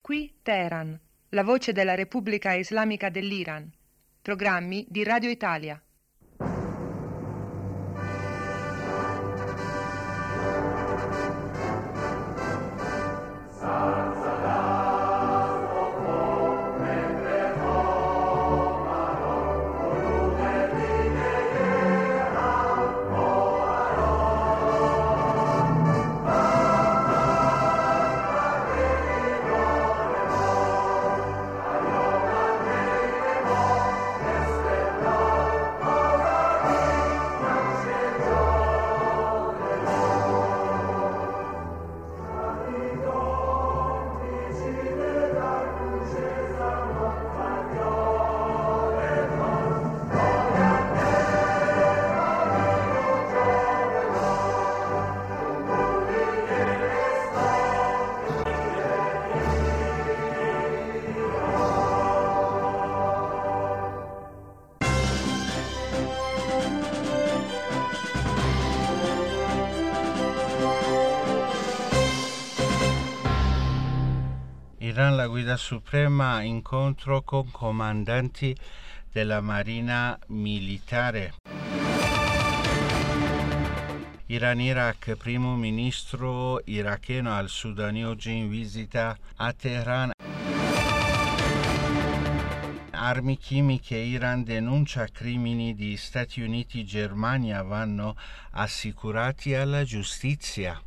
Qui Teheran, la voce della Repubblica Islamica dell'Iran. Programmi di Radio Italia. Iran, la guida suprema, incontro con comandanti della Marina militare. Iran-Iraq, primo ministro iracheno al-Sudani oggi in visita a Teheran. Armi chimiche, Iran denuncia crimini di Stati Uniti e Germania vanno assicurati alla giustizia.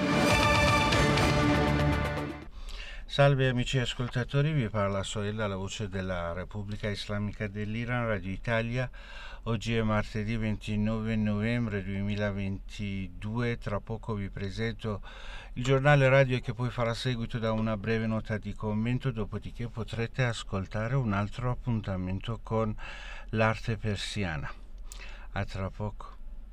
Salve amici ascoltatori, vi parla Soela, la voce della Repubblica Islamica dell'Iran, Radio Italia. Oggi è martedì 29 novembre 2022, tra poco vi presento il giornale radio che poi farà seguito da una breve nota di commento, dopodiché potrete ascoltare un altro appuntamento con l'arte persiana. A tra poco.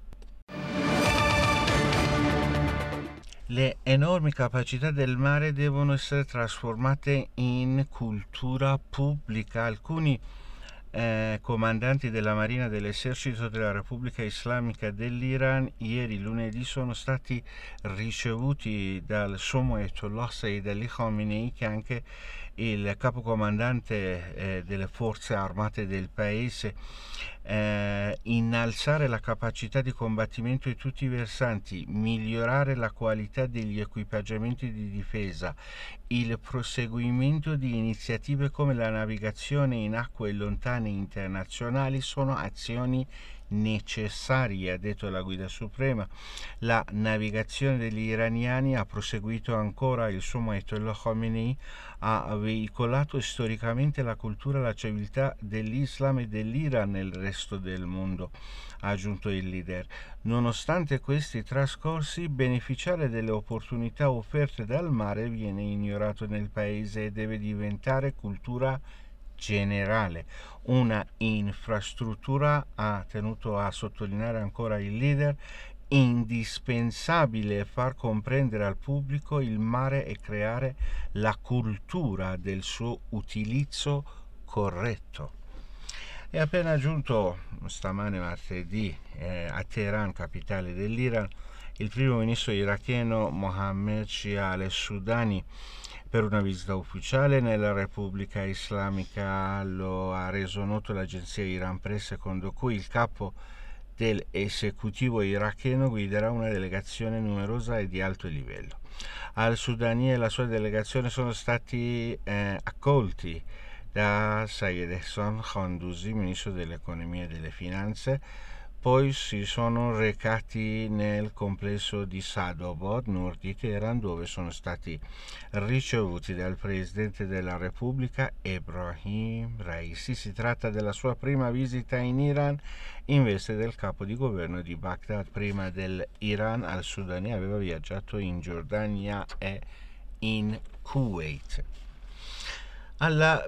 Le enormi capacità del mare devono essere trasformate in cultura pubblica. Alcuni comandanti della Marina dell'Esercito della Repubblica Islamica dell'Iran ieri lunedì sono stati ricevuti dal Sommo Ayatollah Sayyid Ali Khamenei, che è anche il capocomandante delle forze armate del paese. Innalzare la capacità di combattimento di tutti i versanti, migliorare la qualità degli equipaggiamenti di difesa, il proseguimento di iniziative come la navigazione in acque lontane internazionali sono azioni necessarie, ha detto la guida suprema. La navigazione degli iraniani, ha proseguito ancora il Sommo Ayatollah Khamenei, ha veicolato storicamente la cultura e la civiltà dell'Islam e dell'Iran nel resto del mondo, ha aggiunto il leader. Nonostante questi trascorsi, beneficiare delle opportunità offerte dal mare viene ignorato nel paese e deve diventare cultura generale, una infrastruttura, ha tenuto a sottolineare ancora il leader, indispensabile far comprendere al pubblico il mare e creare la cultura del suo utilizzo corretto. È appena giunto stamane martedì a Teheran, capitale dell'Iran, il primo ministro iracheno Mohammed Shia al-Sudani per una visita ufficiale nella Repubblica Islamica. Lo ha reso noto l'agenzia Iran Press, secondo cui il capo dell'esecutivo iracheno guiderà una delegazione numerosa e di alto livello. Al-Sudani e la sua delegazione sono stati accolti da Sayed Ehsan Khanduzi, ministro dell'economia e delle finanze. Poi si sono recati nel complesso di Sadobad, nord di Teheran, dove sono stati ricevuti dal presidente della Repubblica Ebrahim Raisi. Si tratta della sua prima visita in Iran in veste del capo di governo di Baghdad. Prima dell'Iran, al-Sudani aveva viaggiato in Giordania e in Kuwait. Alla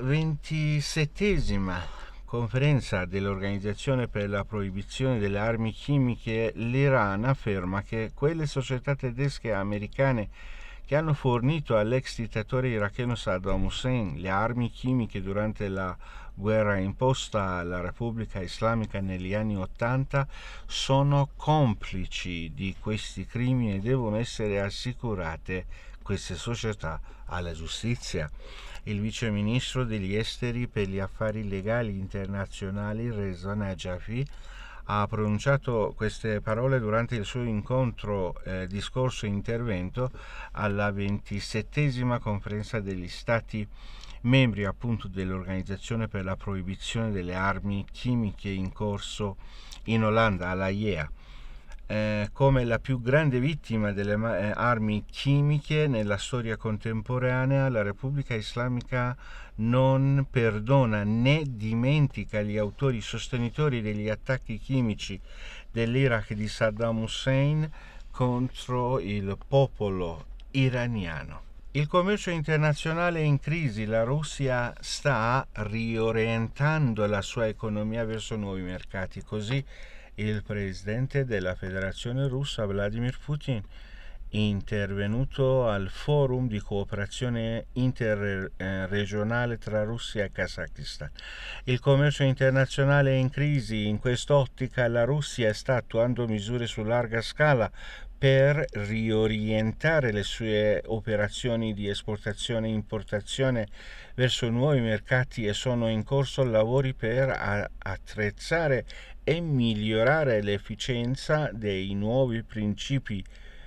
27ª conferenza dell'Organizzazione per la proibizione delle armi chimiche, l'Iran afferma che quelle società tedesche e americane che hanno fornito all'ex dittatore iracheno Saddam Hussein le armi chimiche durante la guerra imposta alla Repubblica Islamica negli anni '80 sono complici di questi crimini e devono essere assicurate queste società alla giustizia. Il vice ministro degli esteri per gli affari legali internazionali, Reza Najafi, ha pronunciato queste parole durante il suo discorso e intervento alla 27ª conferenza degli stati membri appunto dell'Organizzazione per la proibizione delle armi chimiche in corso in Olanda, alla IEA. Come la più grande vittima delle armi chimiche nella storia contemporanea, la Repubblica Islamica non perdona né dimentica gli autori sostenitori degli attacchi chimici dell'Iraq di Saddam Hussein contro il popolo iraniano. Il commercio internazionale è in crisi, la Russia sta riorientando la sua economia verso nuovi mercati, così il presidente della Federazione Russa, Vladimir Putin, intervenuto al forum di cooperazione interregionale tra Russia e Kazakistan. Il commercio internazionale è in crisi, in quest'ottica la Russia sta attuando misure su larga scala per riorientare le sue operazioni di esportazione e importazione verso nuovi mercati e sono in corso lavori per attrezzare e migliorare l'efficienza dei nuovi principali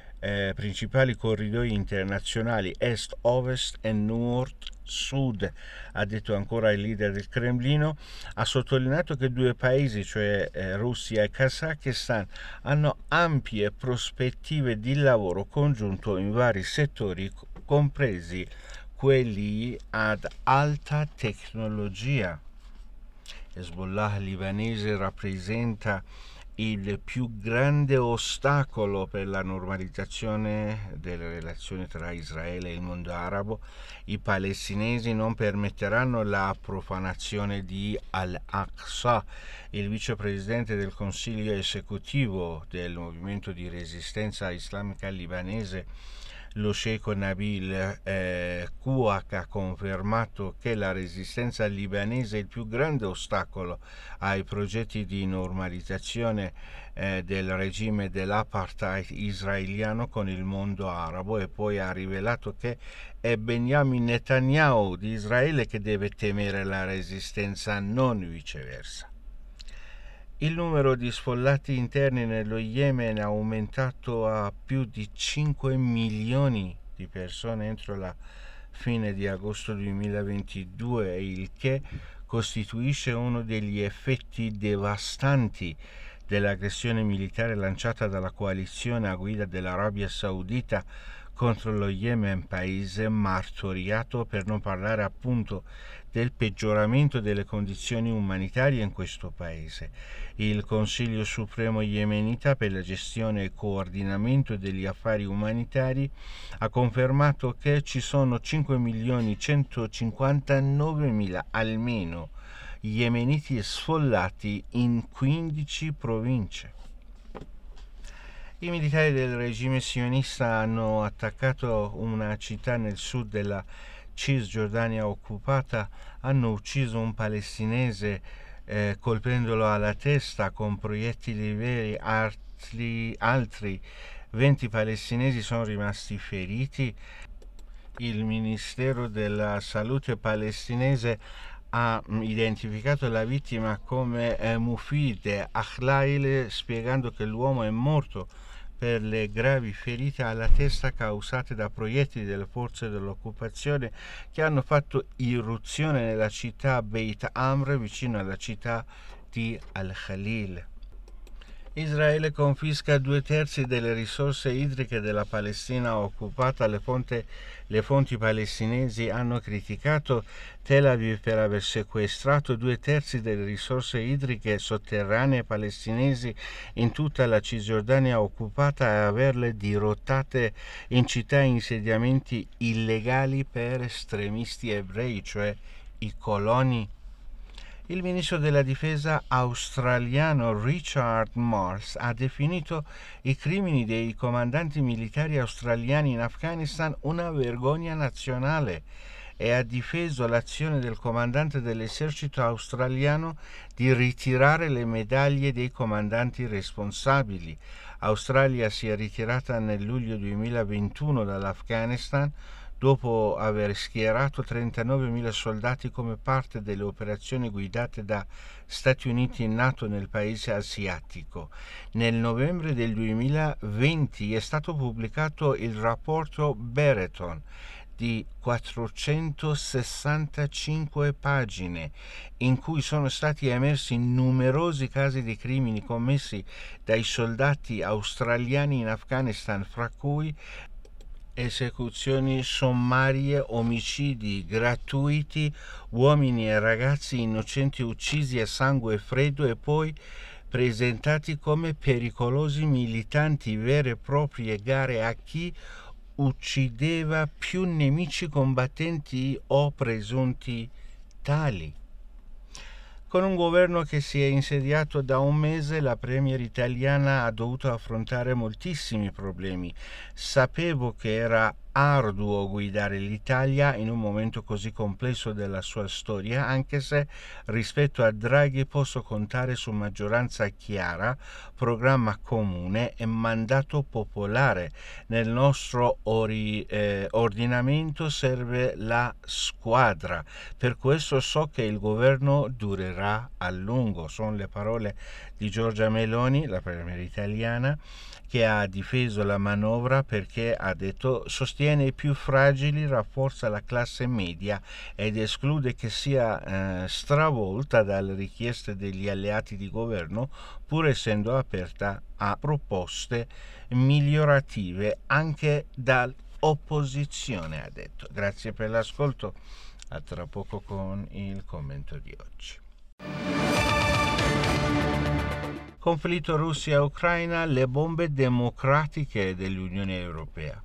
corridoi internazionali Est-Ovest e Nord-Sud, ha detto ancora il leader del Cremlino. Ha sottolineato che due paesi, cioè Russia e Kazakistan, hanno ampie prospettive di lavoro congiunto in vari settori, compresi quelli ad alta tecnologia. Hezbollah libanese rappresenta il più grande ostacolo per la normalizzazione delle relazioni tra Israele e il mondo arabo. I palestinesi non permetteranno la profanazione di Al-Aqsa. Il vicepresidente del Consiglio esecutivo del Movimento di Resistenza Islamica Libanese, lo Sheikh Nabil Kouak, ha confermato che la resistenza libanese è il più grande ostacolo ai progetti di normalizzazione del regime dell'apartheid israeliano con il mondo arabo, e poi ha rivelato che è Benjamin Netanyahu di Israele che deve temere la resistenza, non viceversa. Il numero di sfollati interni nello Yemen è aumentato a più di 5 milioni di persone entro la fine di agosto 2022, il che costituisce uno degli effetti devastanti dell'aggressione militare lanciata dalla coalizione a guida dell'Arabia Saudita contro lo Yemen, paese martoriato, per non parlare appunto del peggioramento delle condizioni umanitarie in questo paese. Il Consiglio Supremo Yemenita per la gestione e coordinamento degli affari umanitari ha confermato che ci sono 5.159.000 almeno yemeniti sfollati in 15 province. I militari del regime sionista hanno attaccato una città nel sud della Cisgiordania occupata, hanno ucciso un palestinese colpendolo alla testa con proiettili veri, altri 20 palestinesi sono rimasti feriti. Il Ministero della Salute palestinese ha identificato la vittima come Mufid Akhlail, spiegando che l'uomo è morto per le gravi ferite alla testa causate da proiettili delle forze dell'occupazione che hanno fatto irruzione nella città Beit Amr, vicino alla città di Al-Khalil. Israele confisca 2/3 delle risorse idriche della Palestina occupata. Le fonti palestinesi hanno criticato Tel Aviv per aver sequestrato 2/3 delle risorse idriche sotterranee palestinesi in tutta la Cisgiordania occupata e averle dirottate in città e insediamenti illegali per estremisti ebrei, cioè i coloni. Il ministro della difesa australiano Richard Marles ha definito i crimini dei comandanti militari australiani in Afghanistan una vergogna nazionale e ha difeso l'azione del comandante dell'esercito australiano di ritirare le medaglie dei comandanti responsabili. Australia si è ritirata nel luglio 2021 dall'Afghanistan dopo aver schierato 39.000 soldati come parte delle operazioni guidate da Stati Uniti e NATO nel paese asiatico. Nel novembre del 2020 è stato pubblicato il rapporto Brereton di 465 pagine, in cui sono stati emersi numerosi casi di crimini commessi dai soldati australiani in Afghanistan, fra cui esecuzioni sommarie, omicidi gratuiti, uomini e ragazzi innocenti uccisi a sangue freddo e poi presentati come pericolosi militanti, vere e proprie gare a chi uccideva più nemici combattenti o presunti tali. Con un governo che si è insediato da un mese, la premier italiana ha dovuto affrontare moltissimi problemi. Sapevo che era arduo guidare l'Italia in un momento così complesso della sua storia, anche se rispetto a Draghi posso contare su maggioranza chiara, programma comune e mandato popolare. Nel nostro ordinamento serve la squadra, per questo so che il governo durerà a lungo. Sono le parole di Giorgia Meloni, la premier italiana, che ha difeso la manovra perché ha detto sostiene i più fragili, rafforza la classe media ed esclude che sia stravolta dalle richieste degli alleati di governo, pur essendo aperta a proposte migliorative anche dall'opposizione, ha detto. Grazie per l'ascolto, a tra poco con il commento di oggi. Conflitto Russia-Ucraina, le bombe democratiche dell'Unione Europea.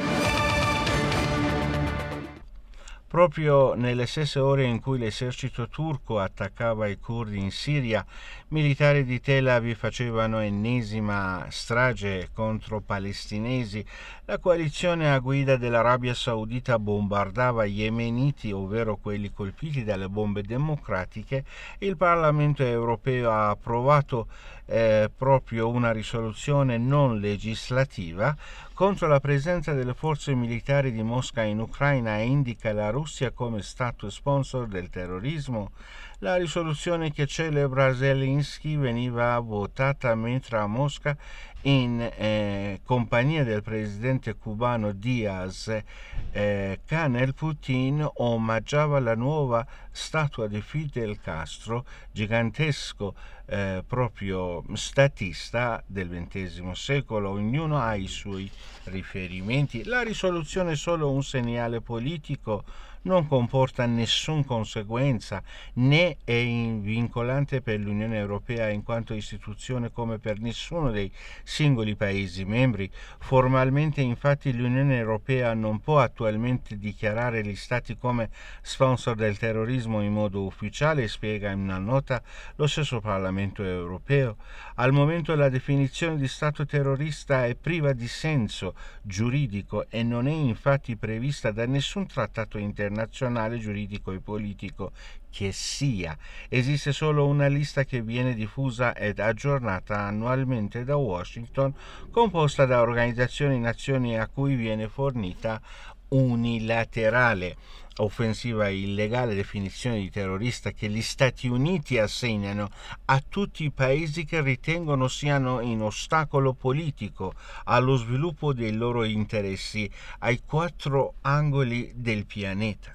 Proprio nelle stesse ore in cui l'esercito turco attaccava i curdi in Siria, militari di Tel Aviv facevano ennesima strage contro palestinesi. La coalizione a guida dell'Arabia Saudita bombardava yemeniti, ovvero quelli colpiti dalle bombe democratiche. Il Parlamento europeo ha approvato proprio una risoluzione non legislativa contro la presenza delle forze militari di Mosca in Ucraina e indica la Russia come stato sponsor del terrorismo. La risoluzione che celebra Zelensky veniva votata mentre a Mosca, in compagnia del presidente cubano Díaz Canel, Putin omaggiava la nuova statua di Fidel Castro, gigantesco proprio statista del XX secolo. Ognuno ha i suoi riferimenti. La risoluzione è solo un segnale politico, non comporta nessuna conseguenza né è vincolante per l'Unione Europea in quanto istituzione, come per nessuno dei singoli Paesi membri. Formalmente, infatti, l'Unione Europea non può attualmente dichiarare gli Stati come sponsor del terrorismo in modo ufficiale, spiega in una nota lo stesso Parlamento europeo. Al momento la definizione di Stato terrorista è priva di senso giuridico e non è infatti prevista da nessun trattato internazionale giuridico e politico che sia. Esiste solo una lista che viene diffusa ed aggiornata annualmente da Washington, composta da organizzazioni nazioni a cui viene fornita unilaterale, offensiva e illegale definizione di terrorista che gli Stati Uniti assegnano a tutti i paesi che ritengono siano in ostacolo politico allo sviluppo dei loro interessi ai quattro angoli del pianeta.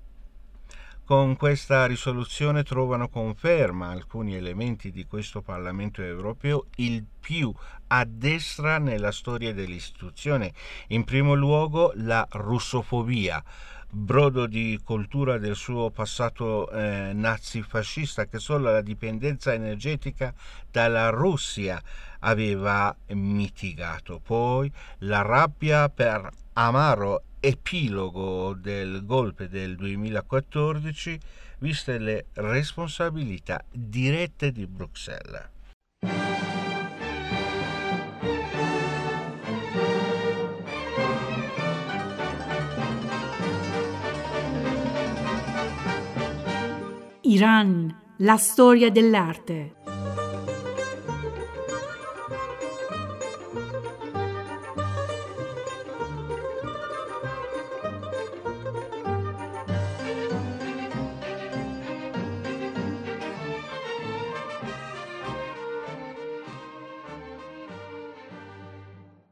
Con questa risoluzione trovano conferma alcuni elementi di questo Parlamento europeo, il più a destra nella storia dell'istituzione. In primo luogo la russofobia, brodo di coltura del suo passato nazifascista, che solo la dipendenza energetica dalla Russia aveva mitigato. Poi la rabbia per amaro epilogo del golpe del 2014, viste le responsabilità dirette di Bruxelles. Iran, la storia dell'arte.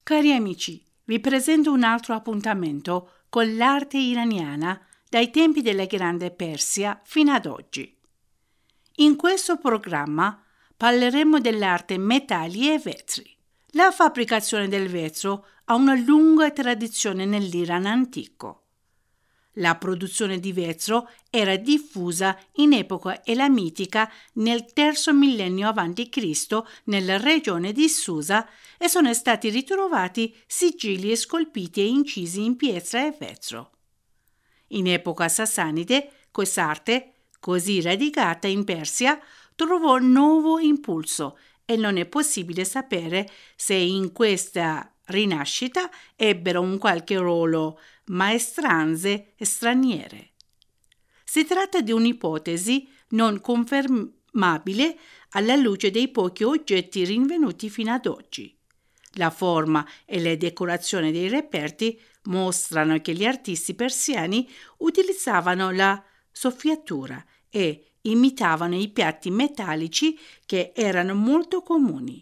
Cari amici, vi presento un altro appuntamento con l'arte iraniana dai tempi della Grande Persia fino ad oggi. In questo programma parleremo dell'arte metalli e vetri. La fabbricazione del vetro ha una lunga tradizione nell'Iran antico. La produzione di vetro era diffusa in epoca elamitica nel terzo millennio a.C. nella regione di Susa e sono stati ritrovati sigilli scolpiti e incisi in pietra e vetro. In epoca sassanide, quest'arte, così radicata in Persia, trovò nuovo impulso e non è possibile sapere se in questa rinascita ebbero un qualche ruolo maestranze straniere. Si tratta di un'ipotesi non confermabile alla luce dei pochi oggetti rinvenuti fino ad oggi. La forma e le decorazioni dei reperti mostrano che gli artisti persiani utilizzavano la soffiatura e imitavano i piatti metallici che erano molto comuni.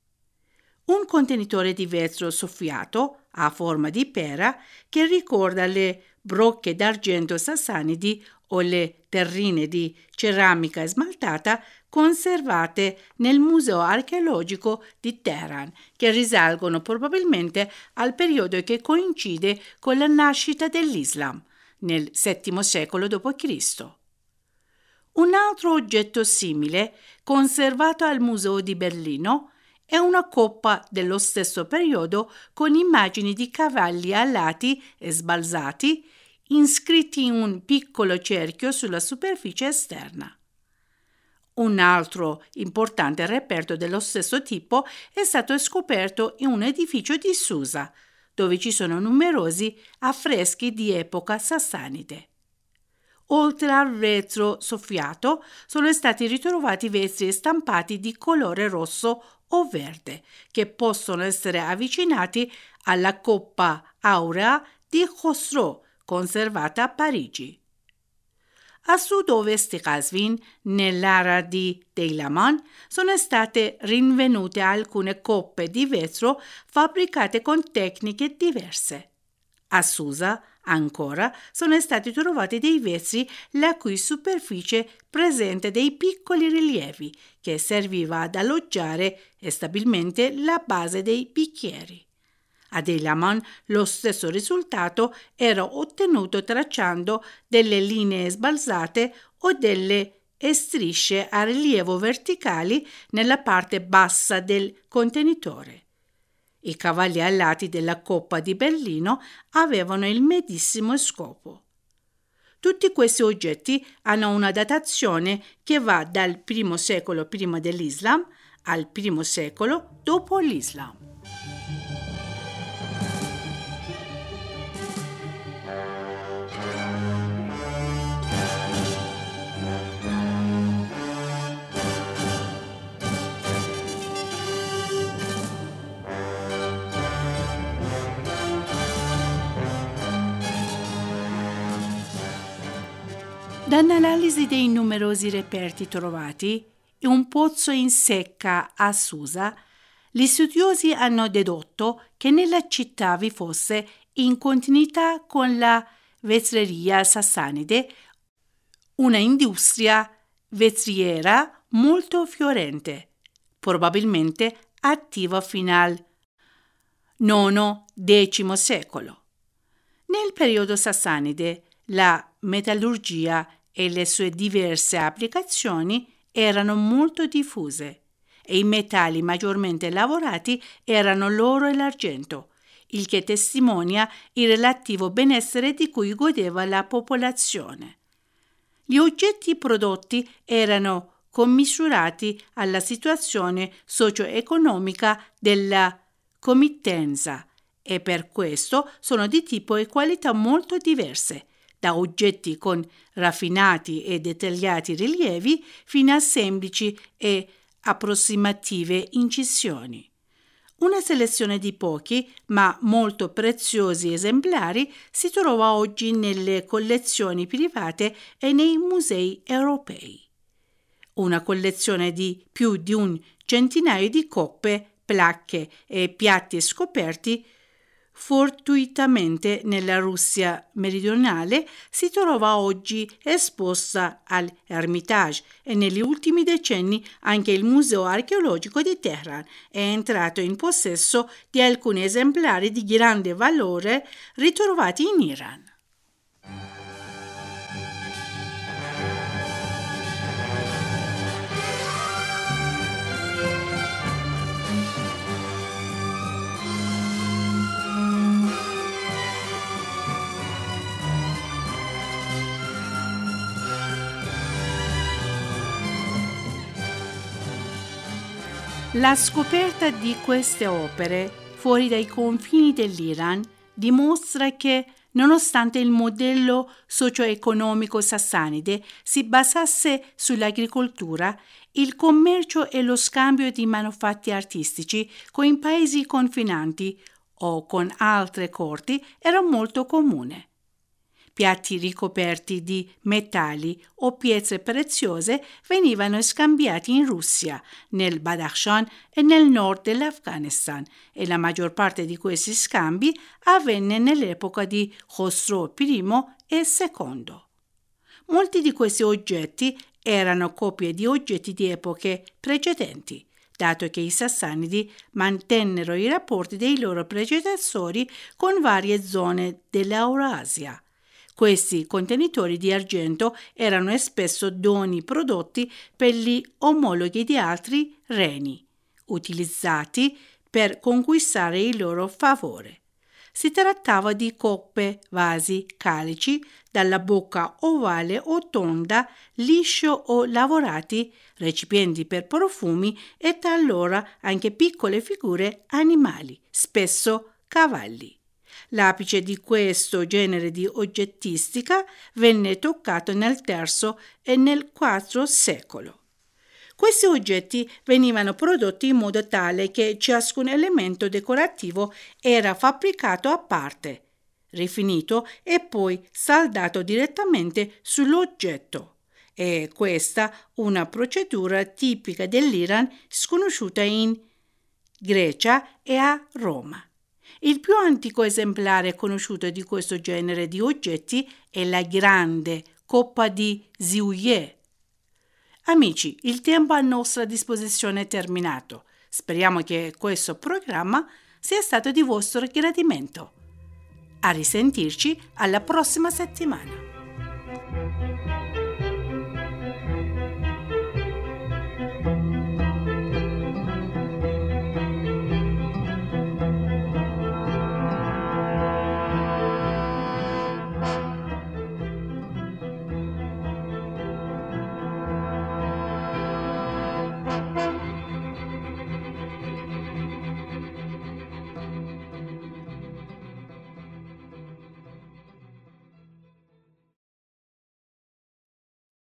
Un contenitore di vetro soffiato a forma di pera che ricorda le brocche d'argento sassanidi o le terrine di ceramica smaltata conservate nel Museo archeologico di Teheran, che risalgono probabilmente al periodo che coincide con la nascita dell'Islam, nel VII secolo d.C. Un altro oggetto simile, conservato al Museo di Berlino, è una coppa dello stesso periodo con immagini di cavalli alati e sbalzati iscritti in un piccolo cerchio sulla superficie esterna. Un altro importante reperto dello stesso tipo è stato scoperto in un edificio di Susa, dove ci sono numerosi affreschi di epoca sassanide. Oltre al vetro soffiato, sono stati ritrovati vetri stampati di colore rosso o verde, che possono essere avvicinati alla coppa aurea di Khosrow, conservata a Parigi. A sud-ovest di Qazvin, nell'area di Deilaman, sono state rinvenute alcune coppe di vetro fabbricate con tecniche diverse. A Susa, ancora, sono stati trovati dei vetri la cui superficie presenta dei piccoli rilievi che serviva ad alloggiare stabilmente la base dei bicchieri. Ad Deilaman lo stesso risultato era ottenuto tracciando delle linee sbalzate o delle strisce a rilievo verticali nella parte bassa del contenitore. I cavalli alati della Coppa di Berlino avevano il medesimo scopo. Tutti questi oggetti hanno una datazione che va dal I secolo prima dell'Islam al I secolo dopo l'Islam. Dall'analisi dei numerosi reperti trovati e un pozzo in secca a Susa, gli studiosi hanno dedotto che nella città vi fosse, in continuità con la vetreria sassanide, una industria vetriera molto fiorente, probabilmente attiva fino al IX-X secolo. Nel periodo sassanide, la metallurgia e le sue diverse applicazioni erano molto diffuse e i metalli maggiormente lavorati erano l'oro e l'argento, il che testimonia il relativo benessere di cui godeva la popolazione. Gli oggetti prodotti erano commisurati alla situazione socio-economica della committenza e per questo sono di tipo e qualità molto diverse, da oggetti con raffinati e dettagliati rilievi fino a semplici e approssimative incisioni. Una selezione di pochi, ma molto preziosi esemplari si trova oggi nelle collezioni private e nei musei europei. Una collezione di più di un centinaio di coppe placche e piatti scoperti fortuitamente nella Russia meridionale si trova oggi esposta all'Ermitage e negli ultimi decenni anche il Museo archeologico di Teheran è entrato in possesso di alcuni esemplari di grande valore ritrovati in Iran. La scoperta di queste opere fuori dai confini dell'Iran dimostra che, nonostante il modello socio-economico sassanide si basasse sull'agricoltura, il commercio e lo scambio di manufatti artistici con i paesi confinanti o con altre corti era molto comune. Piatti ricoperti di metalli o pietre preziose venivano scambiati in Russia, nel Badakhshan e nel nord dell'Afghanistan e la maggior parte di questi scambi avvenne nell'epoca di Khosrow I e II. Molti di questi oggetti erano copie di oggetti di epoche precedenti, dato che i Sassanidi mantennero i rapporti dei loro predecessori con varie zone dell'Eurasia. Questi contenitori di argento erano spesso doni prodotti per gli omologhi di altri regni, utilizzati per conquistare il loro favore. Si trattava di coppe, vasi, calici, dalla bocca ovale o tonda, liscio o lavorati, recipienti per profumi e talora anche piccole figure animali, spesso cavalli. L'apice di questo genere di oggettistica venne toccato nel III e nel IV secolo. Questi oggetti venivano prodotti in modo tale che ciascun elemento decorativo era fabbricato a parte, rifinito e poi saldato direttamente sull'oggetto. È questa una procedura tipica dell'Iran sconosciuta in Grecia e a Roma. Il più antico esemplare conosciuto di questo genere di oggetti è la grande coppa di Ziouye. Amici, il tempo a nostra disposizione è terminato. Speriamo che questo programma sia stato di vostro gradimento. A risentirci alla prossima settimana.